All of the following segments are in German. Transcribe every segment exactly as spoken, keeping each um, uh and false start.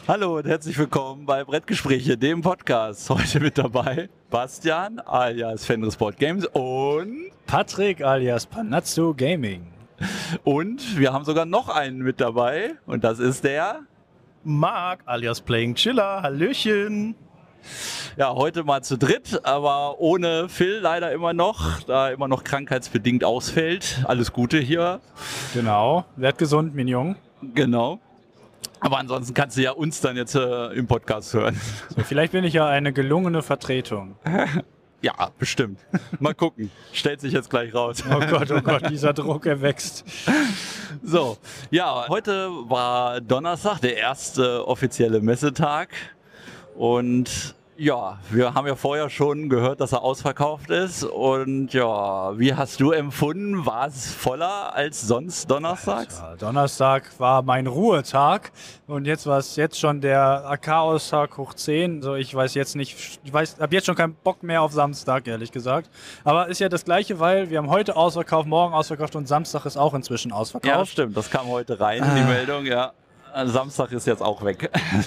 Hallo und herzlich willkommen bei Brettgespräche, dem Podcast. Heute mit dabei Bastian alias Fenris Board Games und Patrick alias Panazzo Gaming. Und wir haben sogar noch einen mit dabei und das ist der Marc alias Playing Chiller. Hallöchen. Ja, heute mal zu dritt, aber ohne Phil leider immer noch, da immer noch krankheitsbedingt ausfällt. Alles Gute hier. Genau, werd gesund, mein Jung. Genau. Aber ansonsten kannst du ja uns dann jetzt äh, im Podcast hören. So, vielleicht bin ich ja eine gelungene Vertretung. Ja, bestimmt. Mal gucken. Stellt sich jetzt gleich raus. Oh Gott, oh Gott, dieser Druck, er wächst. So, ja, heute war Donnerstag, der erste offizielle Messetag. Und ja, wir haben ja vorher schon gehört, dass er ausverkauft ist. Und ja, wie hast du empfunden? War es voller als sonst donnerstags? Ja, Donnerstag war mein Ruhetag und jetzt war es jetzt schon der Chaos-Tag hoch zehn. So, ich weiß jetzt nicht, ich weiß, habe jetzt schon keinen Bock mehr auf Samstag, ehrlich gesagt. Aber ist ja das Gleiche, weil wir haben heute ausverkauft, morgen ausverkauft und Samstag ist auch inzwischen ausverkauft. Ja, stimmt. Das kam heute rein, die Meldung, ja. Samstag ist jetzt auch weg.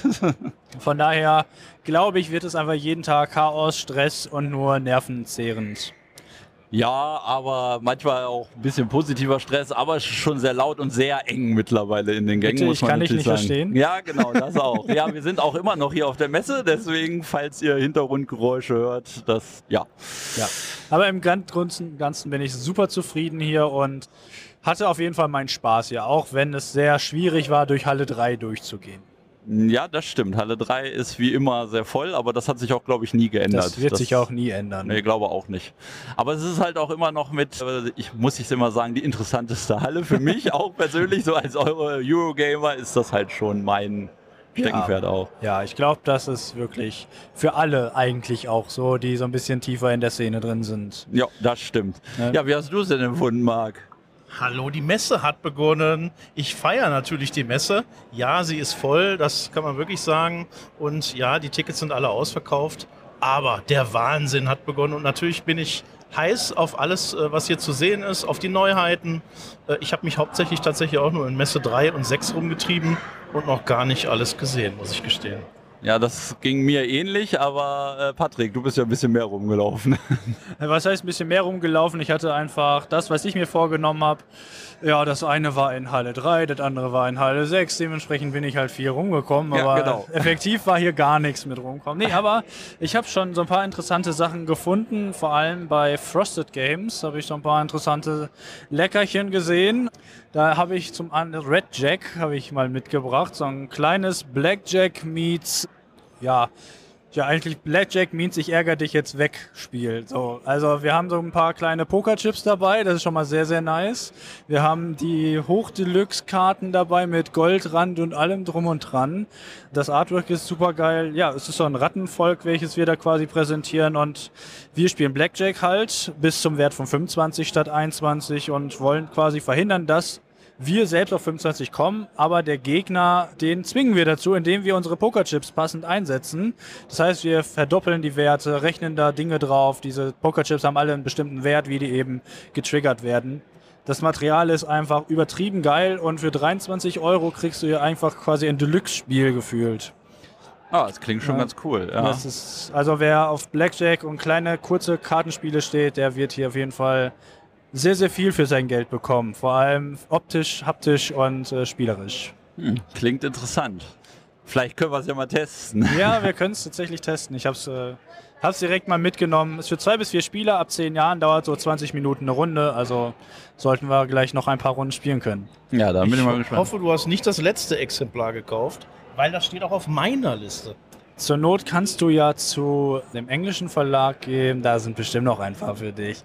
Von daher glaube ich, wird es einfach jeden Tag Chaos, Stress und nur nervenzehrend. Ja, aber manchmal auch ein bisschen positiver Stress, aber es ist schon sehr laut und sehr eng mittlerweile in den Gängen. Bitte, muss ich man kann dich nicht sagen. verstehen. Ja, genau, das auch. Ja, wir sind auch immer noch hier auf der Messe, deswegen, falls ihr Hintergrundgeräusche hört, das, ja. Ja, aber im Ganzen bin ich super zufrieden hier und hatte auf jeden Fall meinen Spaß hier, auch wenn es sehr schwierig war, durch Halle drei durchzugehen. Ja, das stimmt. Halle drei ist wie immer sehr voll, aber das hat sich auch, glaube ich, nie geändert. Das wird das, sich auch nie ändern. Nee, glaube auch nicht. Aber es ist halt auch immer noch mit, ich muss ich immer sagen, die interessanteste Halle für mich, auch persönlich, so als eure Eurogamer ist das halt schon mein Steckenpferd ja, auch. Ja, ich glaube, das ist wirklich für alle eigentlich auch so, die so ein bisschen tiefer in der Szene drin sind. Ja, das stimmt. Ja, ja, wie hast du es denn empfunden, Marc? Hallo, die Messe hat begonnen. Ich feiere natürlich die Messe. Ja, sie ist voll, das kann man wirklich sagen. Und ja, die Tickets sind alle ausverkauft. Aber der Wahnsinn hat begonnen. Und natürlich bin ich heiß auf alles, was hier zu sehen ist, auf die Neuheiten. Ich habe mich hauptsächlich tatsächlich auch nur in Messe drei und sechs rumgetrieben und noch gar nicht alles gesehen, muss ich gestehen. Ja, das ging mir ähnlich, aber äh, Patrick, du bist ja ein bisschen mehr rumgelaufen. Was heißt ein bisschen mehr rumgelaufen? Ich hatte einfach das, was ich mir vorgenommen habe. Ja, das eine war in Halle drei, das andere war in Halle sechs. Dementsprechend bin ich halt viel rumgekommen, ja, aber genau. effektiv war hier gar nichts mit rumkommen. Nee, aber ich habe schon so ein paar interessante Sachen gefunden, vor allem bei Frosted Games habe ich so ein paar interessante Leckerchen gesehen. Da habe ich zum anderen Red Jack habe ich mal mitgebracht, so ein kleines Blackjack meets, ja, ja eigentlich Blackjack meets ich ärgere dich jetzt weg Spiel. So, also wir haben so ein paar kleine Pokerchips dabei, das ist schon mal sehr, sehr nice. Wir haben die Hochdeluxe-Karten dabei mit Goldrand und allem drum und dran. Das Artwork ist super geil. Ja, es ist so ein Rattenvolk, welches wir da quasi präsentieren und wir spielen Blackjack halt bis zum Wert von fünfundzwanzig statt einundzwanzig und wollen quasi verhindern, dass wir selbst auf fünfundzwanzig kommen, aber der Gegner, den zwingen wir dazu, indem wir unsere Pokerchips passend einsetzen. Das heißt, wir verdoppeln die Werte, rechnen da Dinge drauf. Diese Pokerchips haben alle einen bestimmten Wert, wie die eben getriggert werden. Das Material ist einfach übertrieben geil und für dreiundzwanzig Euro kriegst du hier einfach quasi ein Deluxe-Spiel gefühlt. Ah, das klingt schon ja. ganz cool. Ja. Das ist, also wer auf Blackjack und kleine, kurze Kartenspiele steht, der wird hier auf jeden Fall sehr, sehr viel für sein Geld bekommen. Vor allem optisch, haptisch und äh, spielerisch. Hm, klingt interessant. Vielleicht können wir es ja mal testen. Ja, wir können es tatsächlich testen. Ich habe es äh, hab's direkt mal mitgenommen. Ist für zwei bis vier Spieler, ab zehn Jahren dauert so zwanzig Minuten eine Runde. Also sollten wir gleich noch ein paar Runden spielen können. Ja, da bin ich, ich mal gespannt. Ich hoffe, du hast nicht das letzte Exemplar gekauft, weil das steht auch auf meiner Liste. Zur Not kannst du ja zu dem englischen Verlag gehen, da sind bestimmt noch ein paar für dich.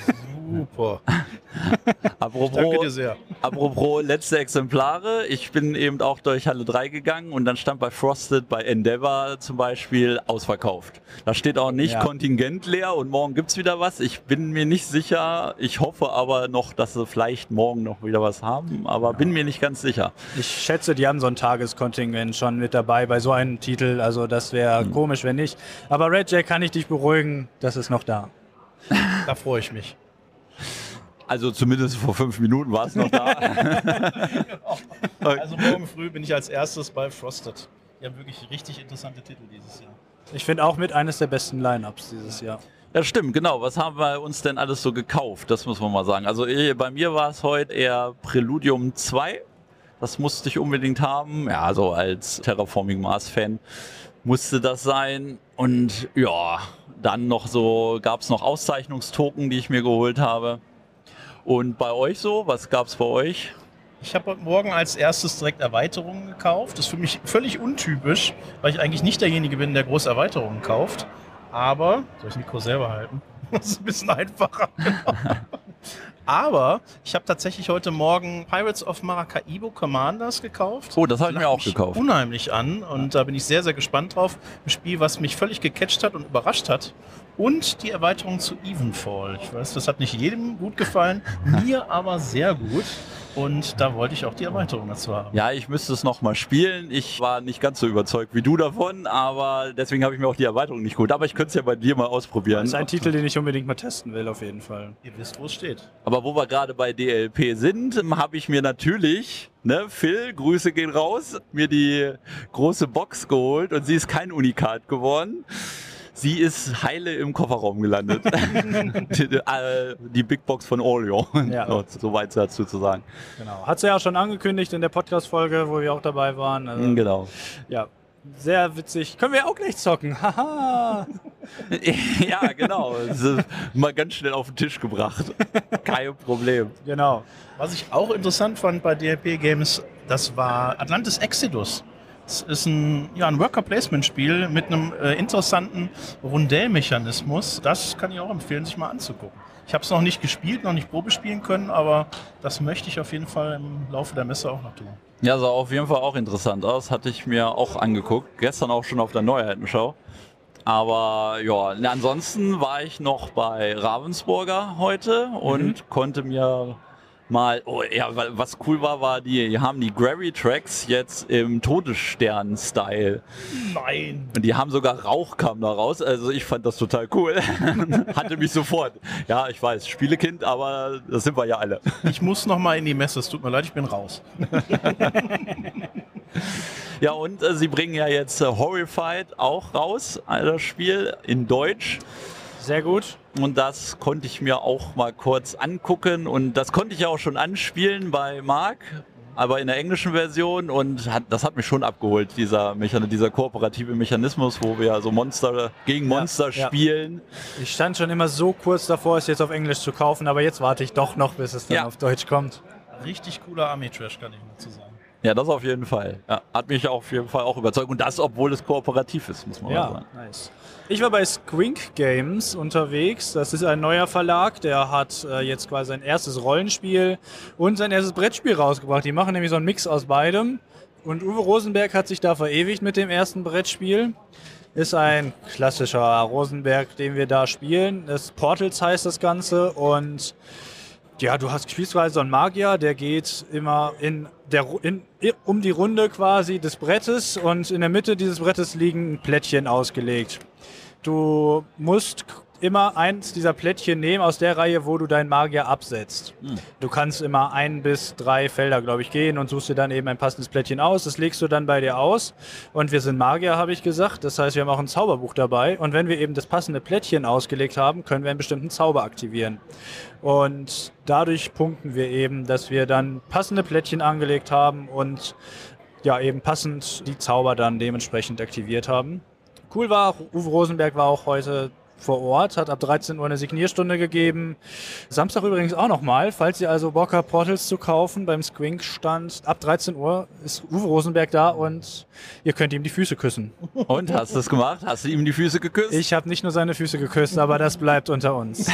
Super. apropos, Danke dir sehr. Apropos letzte Exemplare, ich bin eben auch durch Halle drei gegangen und dann stand bei Frosted, bei Endeavor zum Beispiel, ausverkauft. Da steht auch nicht ja. Kontingent leer und morgen gibt's wieder was. Ich bin mir nicht sicher, ich hoffe aber noch, dass sie vielleicht morgen noch wieder was haben, aber ja. bin mir nicht ganz sicher. Ich schätze, die haben so ein Tageskontingent schon mit dabei bei so einem Titel, also das wäre hm. komisch, wenn nicht. Aber Red Jack, kann ich dich beruhigen, das ist noch da. Da freue ich mich. Also zumindest vor fünf Minuten war es noch da. Genau. Also morgen früh bin ich als erstes bei Frosted. Die haben wirklich richtig interessante Titel dieses Jahr. Ich finde auch mit eines der besten Line-Ups dieses Jahr. Ja, stimmt, genau. Was haben wir uns denn alles so gekauft? Das muss man mal sagen. Also bei mir war es heute eher Preludium zwei. Das musste ich unbedingt haben. Ja, also als Terraforming Mars-Fan musste das sein. Und ja, dann noch so, gab es noch Auszeichnungstoken, die ich mir geholt habe. Und bei euch so? Was gab es bei euch? Ich habe heute Morgen als erstes direkt Erweiterungen gekauft. Das ist für mich völlig untypisch, weil ich eigentlich nicht derjenige bin, der große Erweiterungen kauft. Aber, soll ich das Mikro selber halten? Das ist ein bisschen einfacher. Aber ich habe tatsächlich heute Morgen Pirates of Maracaibo Commanders gekauft. Oh, das habe ich mir auch gekauft. Unheimlich an und da bin ich sehr, sehr gespannt drauf. Ein Spiel, was mich völlig gecatcht hat und überrascht hat. Und die Erweiterung zu Evenfall. Ich weiß, das hat nicht jedem gut gefallen, mir aber sehr gut. Und da wollte ich auch die Erweiterung dazu haben. Ja, ich müsste es nochmal spielen. Ich war nicht ganz so überzeugt wie du davon, aber deswegen habe ich mir auch die Erweiterung nicht geholt. Aber ich könnte es ja bei dir mal ausprobieren. Das ist ein Titel, den ich unbedingt mal testen will, auf jeden Fall. Ihr wisst, wo es steht. Aber wo wir gerade bei D L P sind, habe ich mir natürlich, ne, Phil, Grüße gehen raus, mir die große Box geholt und sie ist kein Unikat geworden. Sie ist heile im Kofferraum gelandet. die, die Big Box von Orion. Ja. Soweit dazu zu sagen. Genau. Hat sie ja schon angekündigt in der Podcast-Folge, wo wir auch dabei waren. Also, genau. Ja, sehr witzig. Können wir auch gleich zocken. Haha. Ja, genau. Das ist mal ganz schnell auf den Tisch gebracht. Kein Problem. Genau. Was ich auch interessant fand bei D L P Games, das war Atlantis Exodus. Es ist ein, ja, ein Worker-Placement-Spiel mit einem äh, interessanten Rundellmechanismus. Das kann ich auch empfehlen, sich mal anzugucken. Ich habe es noch nicht gespielt, noch nicht Probe spielen können, aber das möchte ich auf jeden Fall im Laufe der Messe auch noch tun. Ja, sah auf jeden Fall auch interessant aus. Hatte ich mir auch angeguckt. Gestern auch schon auf der Neuheitenschau. Aber ja, ansonsten war ich noch bei Ravensburger heute und mhm. konnte mir mal, oh, ja, was cool war, war, die, die haben die Gravy-Tracks jetzt im Todesstern-Style. Nein! Und die haben sogar Rauch kam da raus, also ich fand das total cool. Hatte mich sofort. Ja, ich weiß, Spielekind, aber das sind wir ja alle. Ich muss noch mal in die Messe, es tut mir leid, ich bin raus. Ja, und äh, sie bringen ja jetzt äh, Horrified auch raus, das Spiel in Deutsch. Sehr gut. Und das konnte ich mir auch mal kurz angucken und das konnte ich ja auch schon anspielen bei Marc, aber in der englischen Version und hat, das hat mich schon abgeholt, dieser, Mechan- dieser kooperative Mechanismus, wo wir so Monster gegen Monster ja, spielen. Ja. Ich stand schon immer so kurz davor, es jetzt auf Englisch zu kaufen, aber jetzt warte ich doch noch, bis es dann ja. auf Deutsch kommt. Richtig cooler Army-Trash, kann ich mal zu sagen. Ja, das auf jeden Fall. Ja, hat mich auf jeden Fall auch überzeugt. Und das, obwohl es kooperativ ist, muss man ja, mal sagen. Nice. Ich war bei Squink Games unterwegs. Das ist ein neuer Verlag. Der hat äh, jetzt quasi sein erstes Rollenspiel und sein erstes Brettspiel rausgebracht. Die machen nämlich so einen Mix aus beidem. Und Uwe Rosenberg hat sich da verewigt mit dem ersten Brettspiel. Ist ein klassischer Rosenberg, den wir da spielen. Das Portals heißt das Ganze. Und ja, du hast spielst quasi so einen Magier, der geht immer in der, in, um die Runde quasi des Brettes und in der Mitte dieses Brettes liegen Plättchen ausgelegt. Du musst immer eins dieser Plättchen nehmen aus der Reihe, wo du deinen Magier absetzt. Hm. Du kannst immer ein bis drei Felder, glaube ich, gehen und suchst dir dann eben ein passendes Plättchen aus. Das legst du dann bei dir aus. Und wir sind Magier, habe ich gesagt. Das heißt, wir haben auch ein Zauberbuch dabei. Und wenn wir eben das passende Plättchen ausgelegt haben, können wir einen bestimmten Zauber aktivieren. Und dadurch punkten wir eben, dass wir dann passende Plättchen angelegt haben und ja eben passend die Zauber dann dementsprechend aktiviert haben. Cool war, Uwe Rosenberg war auch heute vor Ort, hat ab dreizehn Uhr eine Signierstunde gegeben. Samstag übrigens auch nochmal, falls ihr also Bock habt, Portals zu kaufen, beim Squink-Stand ab dreizehn Uhr ist Uwe Rosenberg da und ihr könnt ihm die Füße küssen. Und, hast du es gemacht? Hast du ihm die Füße geküsst? Ich habe nicht nur seine Füße geküsst, aber das bleibt unter uns.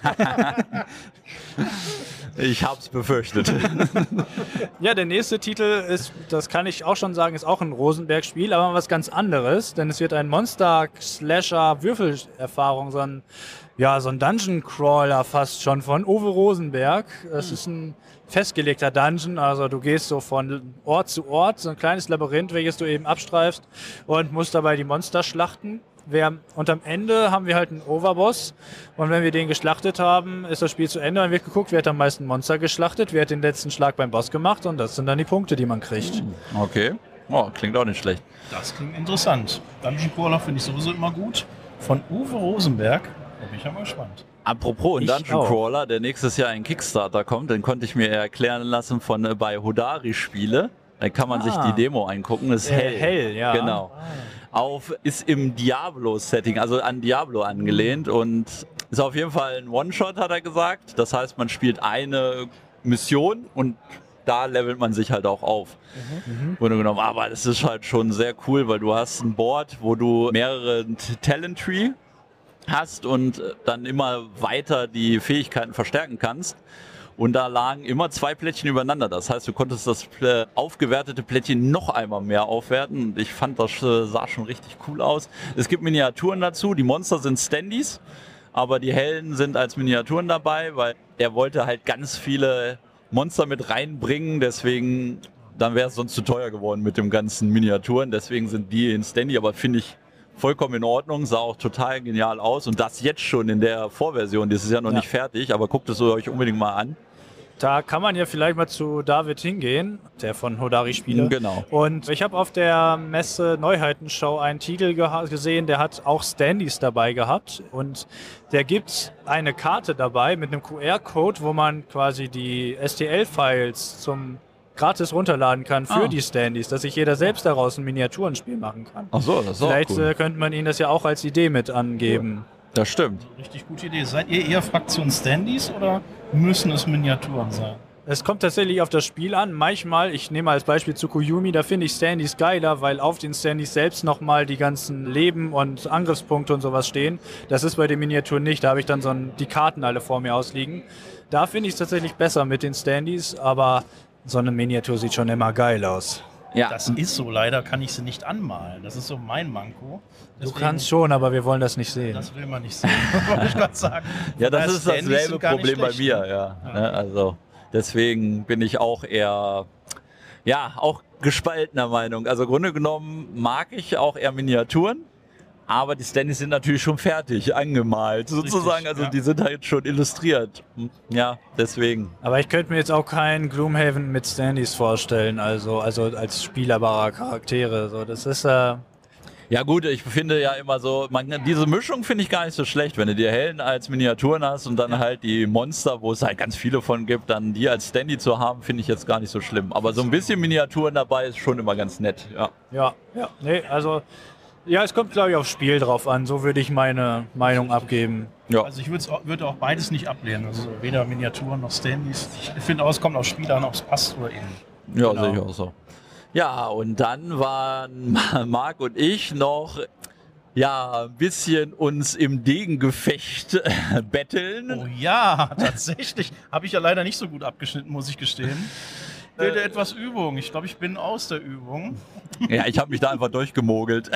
Ich hab's befürchtet. Ja, der nächste Titel ist, das kann ich auch schon sagen, ist auch ein Rosenberg-Spiel, aber was ganz anderes, denn es wird ein Monster-Slasher-Würfelerfahrung, so ein, ja, so ein Dungeon-Crawler fast schon von Uwe Rosenberg. Es hm. ist ein festgelegter Dungeon, also du gehst so von Ort zu Ort, so ein kleines Labyrinth, welches du eben abstreifst und musst dabei die Monster schlachten. Wir, und am Ende haben wir halt einen Overboss und wenn wir den geschlachtet haben, ist das Spiel zu Ende. Dann wird geguckt, wer hat am meisten Monster geschlachtet, wer hat den letzten Schlag beim Boss gemacht und das sind dann die Punkte, die man kriegt. Okay. Oh, klingt auch nicht schlecht. Das klingt interessant. Dungeon Crawler finde ich sowieso immer gut. Von Uwe Rosenberg. Da bin ich ja mal gespannt. Apropos ein Dungeon Crawler, der nächstes Jahr ein Kickstarter kommt, den konnte ich mir erklären lassen von äh, bei Hodari Spiele. Da kann man ah. sich die Demo angucken. Das ist äh, hell. hell, ja. Genau. Auf, ist im Diablo-Setting, also an Diablo angelehnt und ist auf jeden Fall ein One-Shot, hat er gesagt. Das heißt, man spielt eine Mission und da levelt man sich halt auch auf. Mhm. Wurde genommen. Aber das ist halt schon sehr cool, weil du hast ein Board, wo du mehrere Talent Tree hast und dann immer weiter die Fähigkeiten verstärken kannst. Und da lagen immer zwei Plättchen übereinander. Das heißt, du konntest das äh, aufgewertete Plättchen noch einmal mehr aufwerten. Und ich fand, das äh, sah schon richtig cool aus. Es gibt Miniaturen dazu. Die Monster sind Standys, aber die Helden sind als Miniaturen dabei, weil er wollte halt ganz viele Monster mit reinbringen. Deswegen, dann wäre es sonst zu teuer geworden mit dem ganzen Miniaturen. Deswegen sind die in Standy, aber finde ich vollkommen in Ordnung, sah auch total genial aus und das jetzt schon in der Vorversion, das ist ja noch ja. nicht fertig, aber guckt es euch unbedingt mal an. Da kann man ja vielleicht mal zu David hingehen, der von Hodari Spiele. Genau. Und ich habe auf der Messe Neuheitenshow einen Titel ge- gesehen, der hat auch Standys dabei gehabt und der gibt eine Karte dabei mit einem Q R-Code, wo man quasi die S T L-Files zum gratis runterladen kann für ah. die Standys, dass sich jeder selbst daraus ein Miniaturenspiel machen kann. Ach so, das ist Vielleicht auch cool. äh, könnte man ihnen das ja auch als Idee mit angeben. Ja. Das stimmt. Richtig gute Idee. Seid ihr eher Fraktion Standys oder müssen es Miniaturen sein? Es kommt tatsächlich auf das Spiel an. Manchmal, ich nehme als Beispiel Tsukuyomi, da finde ich Standys geiler, weil auf den Standys selbst nochmal die ganzen Leben und Angriffspunkte und sowas stehen. Das ist bei den Miniaturen nicht. Da habe ich dann so ein, die Karten alle vor mir ausliegen. Da finde ich es tatsächlich besser mit den Standys, aber so eine Miniatur sieht schon immer geil aus. Ja. Das ist so, leider kann ich sie nicht anmalen. Das ist so mein Manko. Deswegen, du kannst schon, aber wir wollen das nicht sehen. Das will man nicht sehen, wollte ich gerade sagen. Ja, das ist dasselbe Problem bei mir. Ja. Ja. Also deswegen bin ich auch eher, ja, auch gespaltener Meinung. Also im Grunde genommen mag ich auch eher Miniaturen. Aber die Standys sind natürlich schon fertig, angemalt sozusagen, Richtig, also ja. die sind halt schon illustriert. Ja, deswegen. Aber ich könnte mir jetzt auch keinen Gloomhaven mit Standys vorstellen, also, also als spielerbarer Charaktere. So, das ist äh ja gut, ich finde ja immer so, man, diese Mischung finde ich gar nicht so schlecht, wenn du die Helden als Miniaturen hast und dann ja. halt die Monster, wo es halt ganz viele von gibt, dann die als Standy zu haben, finde ich jetzt gar nicht so schlimm. Aber so ein bisschen Miniaturen dabei ist schon immer ganz nett, ja. Ja, ja, nee, also... Ja, es kommt, glaube ich, aufs Spiel drauf an. So würde ich meine Meinung abgeben. Ja. Also ich würde auch beides nicht ablehnen. Also weder Miniaturen noch Standys. Ich finde auch, es kommt auf Spiel an, ob es passt oder eben. Ja, genau. Sehe ich auch so. Ja, und dann waren Marc und ich noch ja, ein bisschen uns im Degengefecht betteln. Oh ja, tatsächlich. Habe ich ja leider nicht so gut abgeschnitten, muss ich gestehen. Bitte etwas Übung. Ich glaube, ich bin aus der Übung. Ja, ich habe mich da einfach durchgemogelt.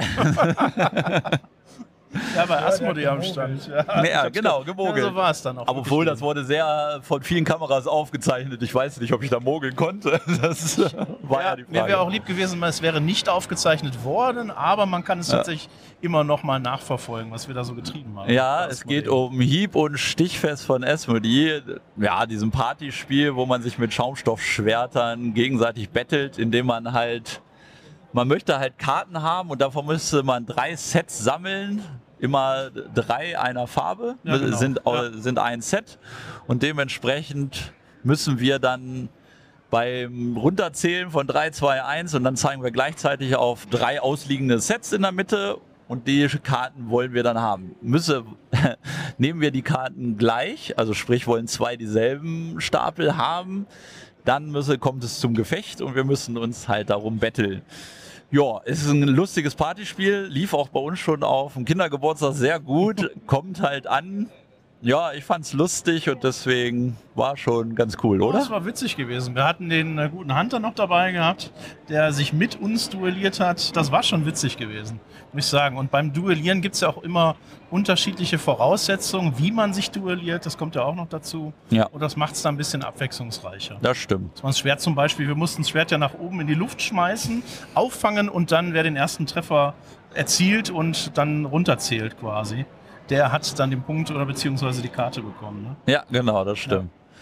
Ja, bei Asmodee am Stand. Ja, ja genau, gemogelt. Ja, so war es dann auch. Aber obwohl, das wurde sehr von vielen Kameras aufgezeichnet. Ich weiß nicht, ob ich da mogeln konnte. Das war ja, ja die Frage. Mir wäre auch lieb gewesen, es wäre nicht aufgezeichnet worden, aber man kann es ja. tatsächlich immer noch mal nachverfolgen, was wir da so getrieben haben. Ja, es geht um Hieb- und Stichfest von Asmodee. Ja, diesem Partyspiel, wo man sich mit Schaumstoffschwertern gegenseitig bettelt, indem man halt, man möchte halt Karten haben und davon müsste man drei Sets sammeln. Immer drei einer Farbe, ja, genau. sind, ja. sind ein Set und dementsprechend müssen wir dann beim Runterzählen von drei, zwei, eins und dann zeigen wir gleichzeitig auf drei ausliegende Sets in der Mitte und die Karten wollen wir dann haben. Müsse, nehmen wir die Karten gleich, also sprich wollen zwei dieselben Stapel haben, dann müsse, kommt es zum Gefecht und wir müssen uns halt darum betteln. Ja, es ist ein lustiges Partyspiel, lief auch bei uns schon auf dem Kindergeburtstag sehr gut, kommt halt an. Ja, ich fand's lustig und deswegen war schon ganz cool, oder? Das war witzig gewesen. Wir hatten den äh, guten Hunter noch dabei gehabt, der sich mit uns duelliert hat. Das war schon witzig gewesen, muss ich sagen. Und beim Duellieren gibt's ja auch immer unterschiedliche Voraussetzungen, wie man sich duelliert. Das kommt ja auch noch dazu. Ja. Und das macht's dann ein bisschen abwechslungsreicher. Das stimmt. Das war ein Schwert zum Beispiel. Wir mussten das Schwert ja nach oben in die Luft schmeißen, auffangen und dann, wer den ersten Treffer erzielt und dann runterzählt quasi, der hat dann den Punkt oder beziehungsweise die Karte bekommen. Ne? Ja, genau, das stimmt.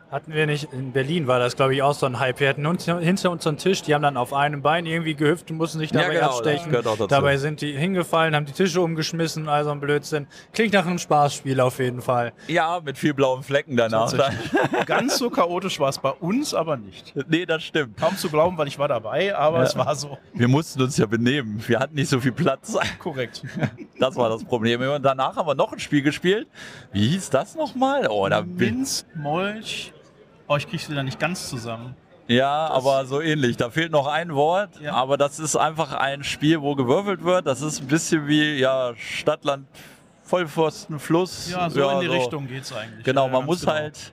Hatten wir nicht, in Berlin war das, glaube ich, auch so ein Hype. Wir hatten uns, hinter uns so einen Tisch, die haben dann auf einem Bein irgendwie gehüpft und mussten sich dabei ja, genau, abstechen. Das gehört auch dazu. Dabei sind die hingefallen, haben die Tische umgeschmissen, also ein Blödsinn. Klingt nach einem Spaßspiel auf jeden Fall. Ja, mit viel blauen Flecken danach. Ganz so chaotisch war es bei uns aber nicht. Nee, das stimmt. Kaum zu glauben, weil ich war dabei, aber ja. es war so. Wir mussten uns ja benehmen. Wir hatten nicht so viel Platz. Korrekt. Das war das Problem. Und danach haben wir noch ein Spiel gespielt. Wie hieß das nochmal? Oh, da Minz, Molch... Oh, ich krieg's wieder nicht ganz zusammen. Ja, das aber so ähnlich. Da fehlt noch ein Wort, ja. Aber das ist einfach ein Spiel, wo gewürfelt wird. Das ist ein bisschen wie ja, Stadtland, Vollpfosten, Fluss. Ja, so ja, in die so. Richtung geht's eigentlich. Genau, ja, man muss genau. halt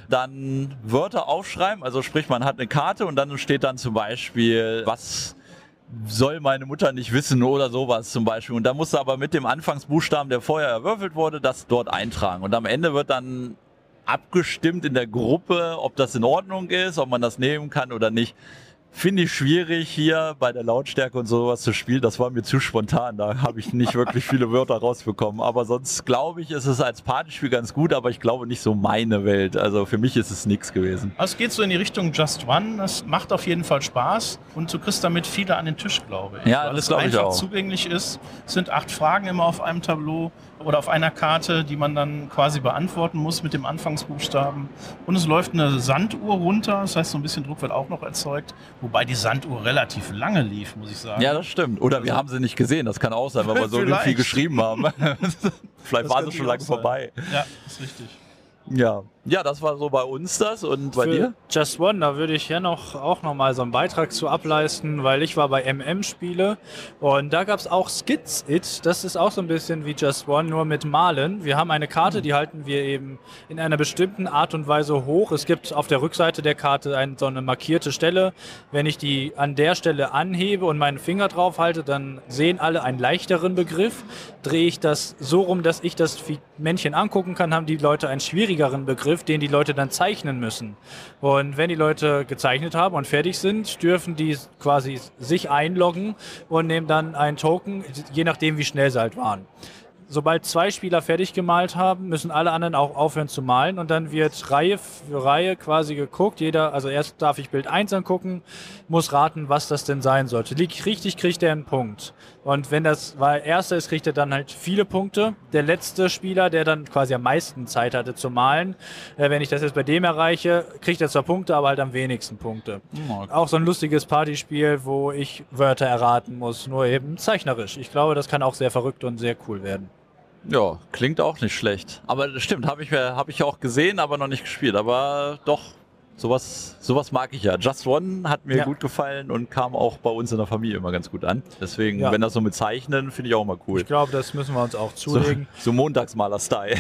dann Wörter aufschreiben. Also sprich, man hat eine Karte und dann steht dann zum Beispiel, was soll meine Mutter nicht wissen oder sowas zum Beispiel. Und da musst du aber mit dem Anfangsbuchstaben, der vorher erwürfelt wurde, das dort eintragen. Und am Ende wird dann abgestimmt in der Gruppe, ob das in Ordnung ist, ob man das nehmen kann oder nicht. Finde ich schwierig hier bei der Lautstärke und sowas zu spielen. Das war mir zu spontan. Da habe ich nicht wirklich viele Wörter rausbekommen. Aber sonst glaube ich, ist es als Partyspiel ganz gut, aber ich glaube nicht so meine Welt. Also für mich ist es nichts gewesen. Also es geht so in die Richtung Just One. Das macht auf jeden Fall Spaß und du kriegst damit viele an den Tisch, glaube ich. Ja, weil das es glaube ich einfach auch. zugänglich ist. Es sind acht Fragen immer auf einem Tableau oder auf einer Karte, die man dann quasi beantworten muss mit dem Anfangsbuchstaben. Und es läuft eine Sanduhr runter. Das heißt, so ein bisschen Druck wird auch noch erzeugt. Wobei die Sanduhr relativ lange lief, muss ich sagen. Ja, das stimmt. Oder also, wir haben sie nicht gesehen. Das kann auch sein, weil wir so viel geschrieben haben. Vielleicht war sie schon lange vorbei. Ja, ist richtig. Ja. Ja, das war so bei uns das. Und bei Für dir? Just One, da würde ich ja noch, auch noch mal so einen Beitrag zu ableisten, weil ich war bei M M-Spiele und da gab es auch Skits It. Das ist auch so ein bisschen wie Just One, nur mit Malen. Wir haben eine Karte, die halten wir eben in einer bestimmten Art und Weise hoch. Es gibt auf der Rückseite der Karte ein, so eine markierte Stelle. Wenn ich die an der Stelle anhebe und meinen Finger drauf halte, dann sehen alle einen leichteren Begriff. Drehe ich das so rum, dass ich das Männchen angucken kann, haben die Leute einen schwierigeren Begriff, den die Leute dann zeichnen müssen. Und wenn die Leute gezeichnet haben und fertig sind, dürfen die quasi sich einloggen und nehmen dann einen Token, je nachdem wie schnell sie halt waren. Sobald zwei Spieler fertig gemalt haben, müssen alle anderen auch aufhören zu malen und dann wird Reihe für Reihe quasi geguckt. Jeder, also erst darf ich Bild eins angucken, muss raten, was das denn sein sollte. Liegt richtig, kriegt er einen Punkt. Und wenn das weil Erster ist, kriegt er dann halt viele Punkte. Der letzte Spieler, der dann quasi am meisten Zeit hatte zu malen, äh, wenn ich das jetzt bei dem erreiche, kriegt er zwar Punkte, aber halt am wenigsten Punkte. Okay. Auch so ein lustiges Partyspiel, wo ich Wörter erraten muss, nur eben zeichnerisch. Ich glaube, das kann auch sehr verrückt und sehr cool werden. Ja, klingt auch nicht schlecht. Aber das stimmt, habe ich, hab ich auch gesehen, aber noch nicht gespielt. Aber doch, sowas, sowas mag ich ja. Just One hat mir ja. gut gefallen und kam auch bei uns in der Familie immer ganz gut an. Deswegen, ja. wenn das so mit Zeichnen, finde ich auch immer cool. Ich glaube, das müssen wir uns auch zulegen. So, so Montagsmaler-Style.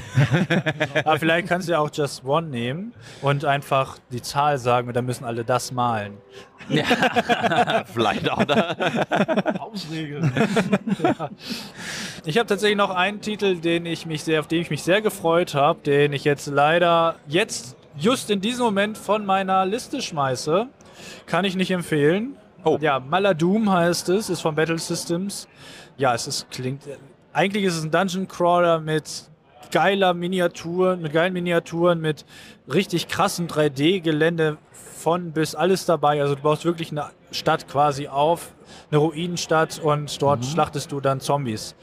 Aber vielleicht kannst du ja auch Just One nehmen und einfach die Zahl sagen und dann müssen alle das malen. Ja, vielleicht auch. Da. Hausregeln. Ja. Ich habe tatsächlich noch einen Titel, den ich mich sehr, auf den ich mich sehr gefreut habe, den ich jetzt leider jetzt just in diesem Moment von meiner Liste schmeiße. Kann ich nicht empfehlen. Oh. Ja, Maladoom heißt es, ist von Battle Systems. Ja, es ist, klingt, eigentlich ist es ein Dungeon Crawler mit geiler Miniaturen, mit geilen Miniaturen, mit richtig krassen drei D-Gelände von bis alles dabei. Also du baust wirklich eine Stadt quasi auf, eine Ruinenstadt und dort mhm. schlachtest du dann Zombies.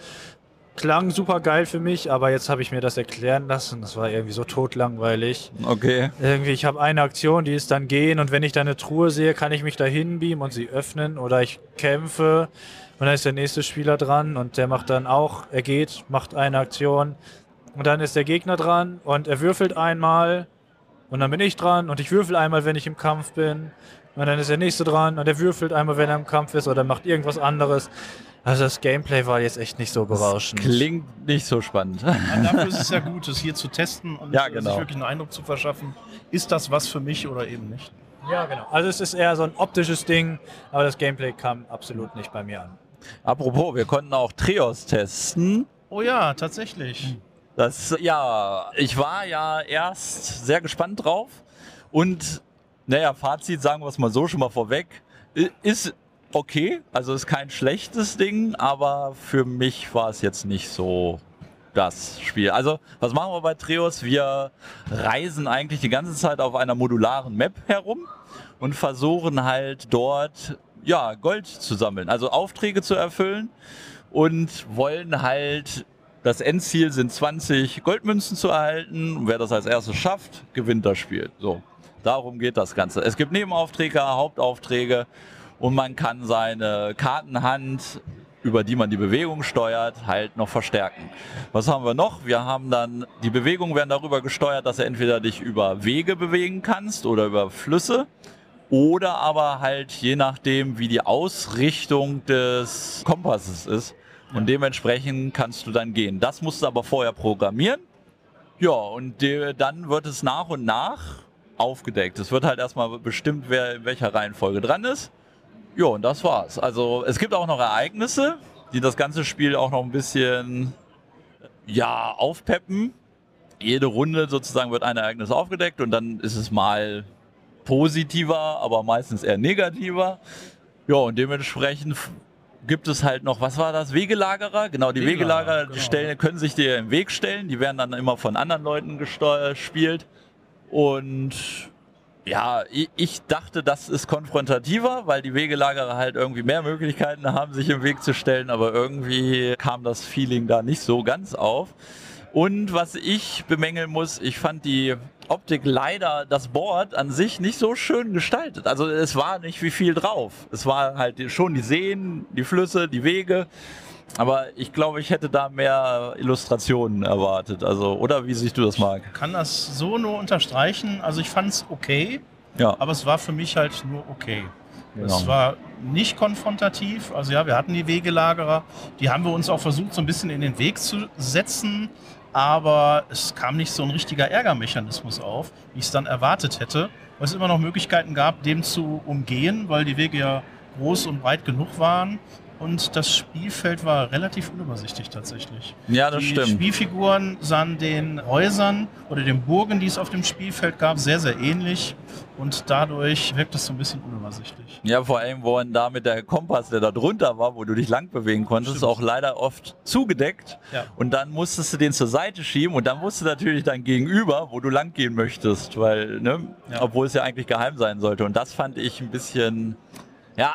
Klang super geil für mich, aber jetzt habe ich mir das erklären lassen. Das war irgendwie so totlangweilig. Okay. Irgendwie, ich habe eine Aktion, die ist dann gehen und wenn ich da eine Truhe sehe, kann ich mich da hinbeamen und sie öffnen oder ich kämpfe und dann ist der nächste Spieler dran und der macht dann auch, er geht, macht eine Aktion und dann ist der Gegner dran und er würfelt einmal und dann bin ich dran und ich würfel einmal, wenn ich im Kampf bin und dann ist der nächste dran und er würfelt einmal, wenn er im Kampf ist oder macht irgendwas anderes. Also das Gameplay war jetzt echt nicht so berauschend. Das klingt nicht so spannend. Ja, dafür ist es ja gut, es hier zu testen und ja, genau. sich wirklich einen Eindruck zu verschaffen. Ist das was für mich oder eben nicht? Ja, genau. Also es ist eher so ein optisches Ding, aber das Gameplay kam absolut nicht bei mir an. Apropos, wir konnten auch Treos testen. Oh ja, tatsächlich. Das, ja, ich war ja erst sehr gespannt drauf und naja, Fazit, sagen wir es mal so, schon mal vorweg, ist okay, also ist kein schlechtes Ding, aber für mich war es jetzt nicht so das Spiel. Also, was machen wir bei Treos? Wir reisen eigentlich die ganze Zeit auf einer modularen Map herum und versuchen halt dort ja, Gold zu sammeln, also Aufträge zu erfüllen und wollen halt, das Endziel sind zwanzig Goldmünzen zu erhalten. Und wer das als erstes schafft, gewinnt das Spiel. So, darum geht das Ganze. Es gibt Nebenaufträge, Hauptaufträge und man kann seine Kartenhand, über die man die Bewegung steuert, halt noch verstärken. Was haben wir noch? Wir haben dann, die Bewegungen werden darüber gesteuert, dass du entweder dich über Wege bewegen kannst oder über Flüsse oder aber halt je nachdem, wie die Ausrichtung des Kompasses ist und dementsprechend kannst du dann gehen. Das musst du aber vorher programmieren. Ja, und de- dann wird es nach und nach aufgedeckt. Es wird halt erstmal bestimmt, wer in welcher Reihenfolge dran ist. Ja, und das war's. Also es gibt auch noch Ereignisse, die das ganze Spiel auch noch ein bisschen ja, aufpeppen. Jede Runde sozusagen wird ein Ereignis aufgedeckt und dann ist es mal positiver, aber meistens eher negativer. Ja, und dementsprechend gibt es halt noch, was war das? Wegelagerer? Genau, die Wegelagerer, Wegelagerer genau. stellen, können sich dir im Weg stellen. Die werden dann immer von anderen Leuten gespielt. Und ja, ich dachte, das ist konfrontativer, weil die Wegelagerer halt irgendwie mehr Möglichkeiten haben, sich im Weg zu stellen, aber irgendwie kam das Feeling da nicht so ganz auf. Und was ich bemängeln muss, ich fand die Optik leider, das Board an sich nicht so schön gestaltet. Also es war nicht wie viel drauf. Es war halt schon die Seen, die Flüsse, die Wege. Aber ich glaube, ich hätte da mehr Illustrationen erwartet. Also, oder wie siehst du das, Marc? Ich kann das so nur unterstreichen. Also ich fand es okay, ja. aber es war für mich halt nur okay. Genau. Es war nicht konfrontativ. Also ja, wir hatten die Wegelagerer. Die haben wir uns auch versucht, so ein bisschen in den Weg zu setzen. Aber es kam nicht so ein richtiger Ärgermechanismus auf, wie ich es dann erwartet hätte. Weil es immer noch Möglichkeiten gab, dem zu umgehen, weil die Wege ja groß und breit genug waren. Und das Spielfeld war relativ unübersichtlich tatsächlich. Ja, das die stimmt. Die Spielfiguren sahen den Häusern oder den Burgen, die es auf dem Spielfeld gab, sehr, sehr ähnlich. Und dadurch wirkt es so ein bisschen unübersichtlich. Ja, vor allem wurden da mit der Kompass, der da drunter war, wo du dich lang bewegen konntest, stimmt. auch leider oft zugedeckt. Ja. Und dann musstest du den zur Seite schieben und dann musst du natürlich dein Gegenüber, wo du lang gehen möchtest. Weil, ne, ja. obwohl es ja eigentlich geheim sein sollte. Und das fand ich ein bisschen, ja,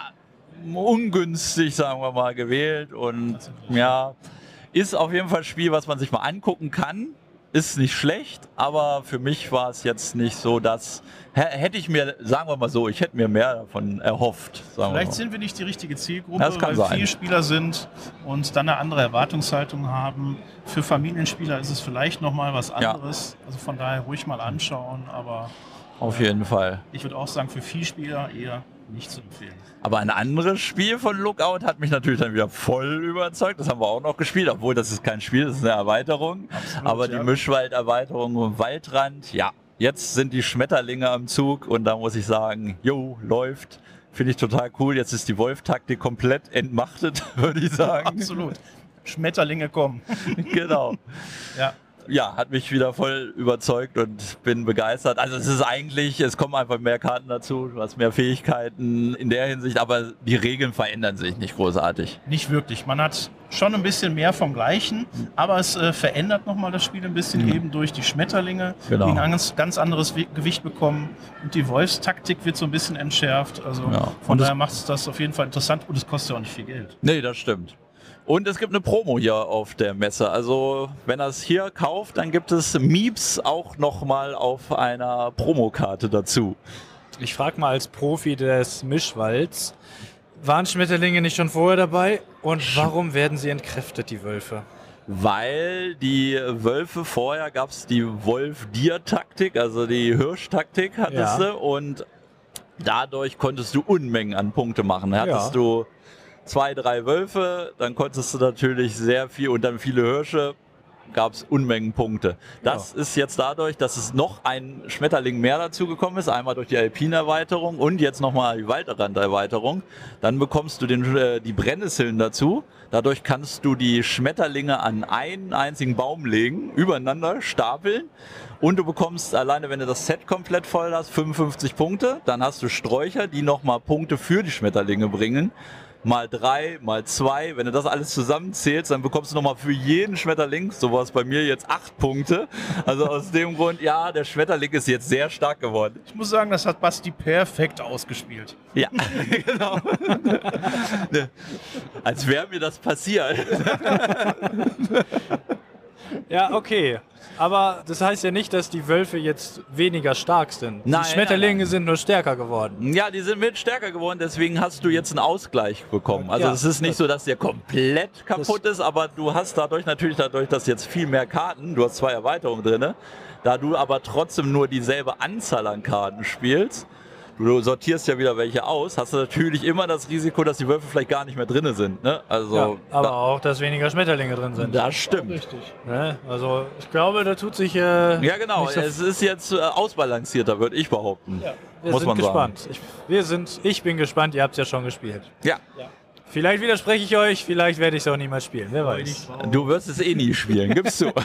ungünstig, sagen wir mal, gewählt und ja, ist auf jeden Fall ein Spiel, was man sich mal angucken kann. Ist nicht schlecht, aber für mich war es jetzt nicht so, dass hätte ich mir, sagen wir mal so, ich hätte mir mehr davon erhofft. Sagen Vielleicht wir mal. sind wir nicht die richtige Zielgruppe, das kann weil sein. viele Spieler sind und dann eine andere Erwartungshaltung haben. Für Familienspieler ist es vielleicht nochmal was anderes. Ja. Also von daher ruhig mal anschauen, aber auf äh, jeden Fall. Ich würde auch sagen, für Vielspieler eher nicht zu empfehlen. Aber ein anderes Spiel von Lookout hat mich natürlich dann wieder voll überzeugt. Das haben wir auch noch gespielt, obwohl das ist kein Spiel, das ist eine Erweiterung. Absolut, aber die ja. Mischwald-Erweiterung und Waldrand, ja. Jetzt sind die Schmetterlinge am Zug und da muss ich sagen, jo, läuft. Finde ich total cool. Jetzt ist die Wolf-Taktik komplett entmachtet, würde ich sagen. Absolut. Schmetterlinge kommen. Genau. Ja. Ja, hat mich wieder voll überzeugt und bin begeistert. Also es ist eigentlich, es kommen einfach mehr Karten dazu, du hast mehr Fähigkeiten in der Hinsicht, aber die Regeln verändern sich nicht großartig. Nicht wirklich. Man hat schon ein bisschen mehr vom Gleichen, aber es äh, verändert nochmal das Spiel ein bisschen, mhm. eben durch die Schmetterlinge, genau. die ein ganz, ganz anderes Gewicht bekommen und die Wolfstaktik wird so ein bisschen entschärft. Also ja. von und daher macht es das auf jeden Fall interessant und es kostet ja auch nicht viel Geld. Nee, das stimmt. Und es gibt eine Promo hier auf der Messe. Also wenn er es hier kauft, dann gibt es Mieps auch nochmal auf einer Promokarte dazu. Ich frage mal als Profi des Mischwalds, waren Schmetterlinge nicht schon vorher dabei? Und warum werden sie entkräftet, die Wölfe? Weil die Wölfe, vorher gab es die Wolf-Dir-Taktik, also die Hirsch-Taktik hattest ja. du. Und dadurch konntest du Unmengen an Punkte machen. Da hattest ja. du zwei, drei Wölfe, dann konntest du natürlich sehr viel und dann viele Hirsche, gab es Unmengen Punkte. Das ja. ist jetzt dadurch, dass es noch ein Schmetterling mehr dazu gekommen ist, einmal durch die Alpine-Erweiterung und jetzt nochmal die Waldrand-Erweiterung. Dann bekommst du den, äh, die Brennnesseln dazu. Dadurch kannst du die Schmetterlinge an einen einzigen Baum legen, übereinander stapeln und du bekommst alleine, wenn du das Set komplett voll hast, fünfundfünfzig Punkte. Dann hast du Sträucher, die nochmal Punkte für die Schmetterlinge bringen. mal drei, mal zwei. Wenn du das alles zusammenzählst, dann bekommst du nochmal für jeden Schmetterling, sowas bei mir jetzt acht Punkte. Also aus dem Grund, ja, der Schmetterling ist jetzt sehr stark geworden. Ich muss sagen, das hat Basti perfekt ausgespielt. Ja, genau. Als wäre mir das passiert. Ja, okay. Aber das heißt ja nicht, dass die Wölfe jetzt weniger stark sind. Nein, die Schmetterlinge nein, nein. sind nur stärker geworden. Ja, die sind mit stärker geworden, deswegen hast du jetzt einen Ausgleich bekommen. Also Ja, es ist nicht so, dass der komplett kaputt ist, aber du hast dadurch natürlich, dadurch, dass jetzt viel mehr Karten, du hast zwei Erweiterungen drin, da du aber trotzdem nur dieselbe Anzahl an Karten spielst, du sortierst ja wieder welche aus, hast du natürlich immer das Risiko, dass die Wölfe vielleicht gar nicht mehr drin sind. Ne? Also, Ja, aber da, auch, dass weniger Schmetterlinge drin sind. das stimmt. Richtig. Ne? Also ich glaube, da tut sich... Äh, Ja genau, nicht so es ist jetzt äh, ausbalancierter, würde ich behaupten. Ja. wir muss sind man sagen. gespannt. Ich, wir sind, ich bin gespannt, ihr habt es ja schon gespielt. Ja, Vielleicht widerspreche ich euch, vielleicht werde ich es auch niemals spielen, wer weiß. du wirst es eh nie spielen, gibst du.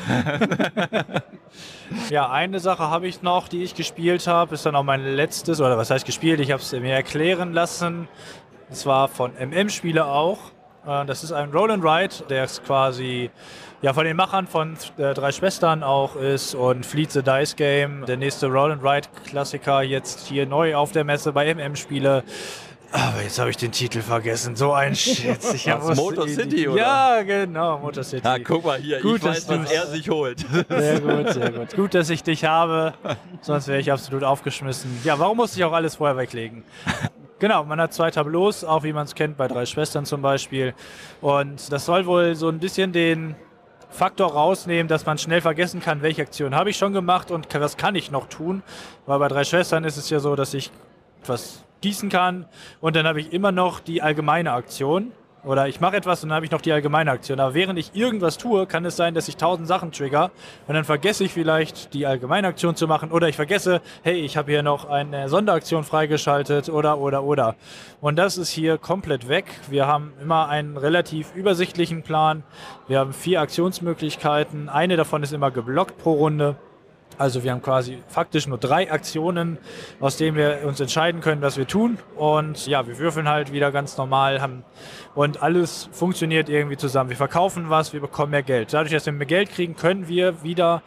Ja, eine Sache habe ich noch, die ich gespielt habe, ist dann auch mein letztes, oder was heißt gespielt, ich habe es mir erklären lassen. Das war von M M-Spiele auch. Äh, Das ist ein Roll and Ride, der ist quasi ja, von den Machern von äh, Drei Schwestern auch ist und Fleet the Dice Game, der nächste Roll and Ride Klassiker, jetzt hier neu auf der Messe bei M M-Spiele. Aber jetzt habe ich den Titel vergessen. So ein Shit. Ich Was, wusste- Motor City, oder? Ja, genau, Motor City. Ja, guck mal hier, Gut, ich weiß, dass was du- er sich holt. Sehr gut, sehr gut. Gut, dass ich dich habe, sonst wäre ich absolut aufgeschmissen. Ja, warum musste ich auch alles vorher weglegen? Genau, man hat zwei Tableaus, auch wie man es kennt bei Drei Schwestern zum Beispiel. Und das soll wohl so ein bisschen den Faktor rausnehmen, dass man schnell vergessen kann, welche Aktion habe ich schon gemacht und was kann ich noch tun. Weil bei Drei Schwestern ist es ja so, dass ich etwas gießen kann und dann habe ich immer noch die allgemeine Aktion. Oder ich mache etwas und dann habe ich noch die allgemeine Aktion. Aber während ich irgendwas tue, kann es sein, dass ich tausend Sachen trigger und dann vergesse ich vielleicht die allgemeine Aktion zu machen oder ich vergesse, hey, ich habe hier noch eine Sonderaktion freigeschaltet oder, oder, oder. Und das ist hier komplett weg. Wir haben immer einen relativ übersichtlichen Plan. Wir haben vier Aktionsmöglichkeiten. Eine davon ist immer geblockt pro Runde. Also wir haben quasi faktisch nur drei Aktionen, aus denen wir uns entscheiden können, was wir tun. Und ja, wir würfeln halt wieder ganz normal haben und alles funktioniert irgendwie zusammen. Wir verkaufen was, wir bekommen mehr Geld. Dadurch, dass wir mehr Geld kriegen, können wir wieder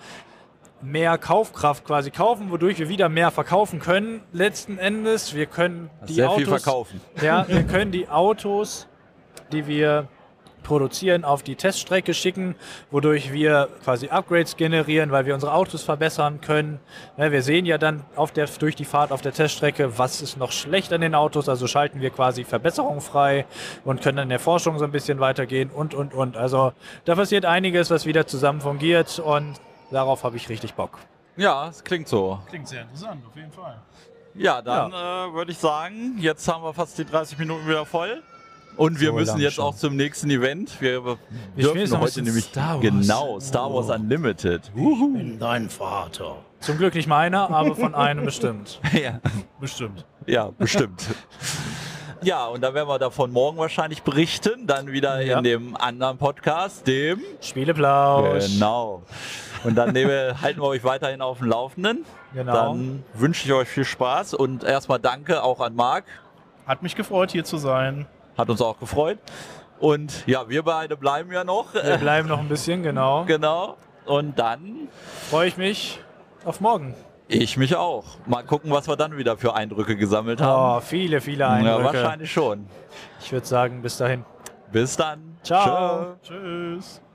mehr Kaufkraft quasi kaufen, wodurch wir wieder mehr verkaufen können. Letzten Endes, wir können die Sehr Autos, viel verkaufen. Ja, wir können die Autos, die wir produzieren, auf die Teststrecke schicken, wodurch wir quasi Upgrades generieren, weil wir unsere Autos verbessern können. Ja, wir sehen ja dann auf der, durch die Fahrt auf der Teststrecke, was ist noch schlecht an den Autos, also schalten wir quasi Verbesserungen frei und können dann in der Forschung so ein bisschen weitergehen und, und, und. Also da passiert einiges, was wieder zusammen fungiert und darauf habe ich richtig Bock. Ja, es klingt so. Klingt sehr interessant, auf jeden Fall. Ja, dann Äh, würde ich sagen, jetzt haben wir fast die dreißig Minuten wieder voll. Und wir So müssen lang jetzt schon. auch zum nächsten Event. Wir, wir spielen jetzt dürfen noch ein heute bisschen nämlich Star Wars. genau Star Wars Unlimited. Ich bin dein Vater. Zum Glück nicht meiner, aber von einem bestimmt. ja. Bestimmt. ja, bestimmt. Ja, und da werden wir davon morgen wahrscheinlich berichten. Dann wieder Ja. in dem anderen Podcast, dem Spieleplausch. Genau. Und dann nehmen wir, halten wir euch weiterhin auf dem Laufenden. Genau. Dann wünsche ich euch viel Spaß und erstmal danke auch an Marc. Hat mich gefreut, hier zu sein. Hat uns auch gefreut. Und ja, wir beide bleiben ja noch. Wir bleiben noch ein bisschen, genau. Genau. Und dann Freue ich mich auf morgen. ich mich auch. Mal gucken, was wir dann wieder für Eindrücke gesammelt haben. Oh, viele, viele ja, Eindrücke. wahrscheinlich schon. Ich würde sagen, bis dahin. Bis dann. Ciao. Tschö. Tschüss.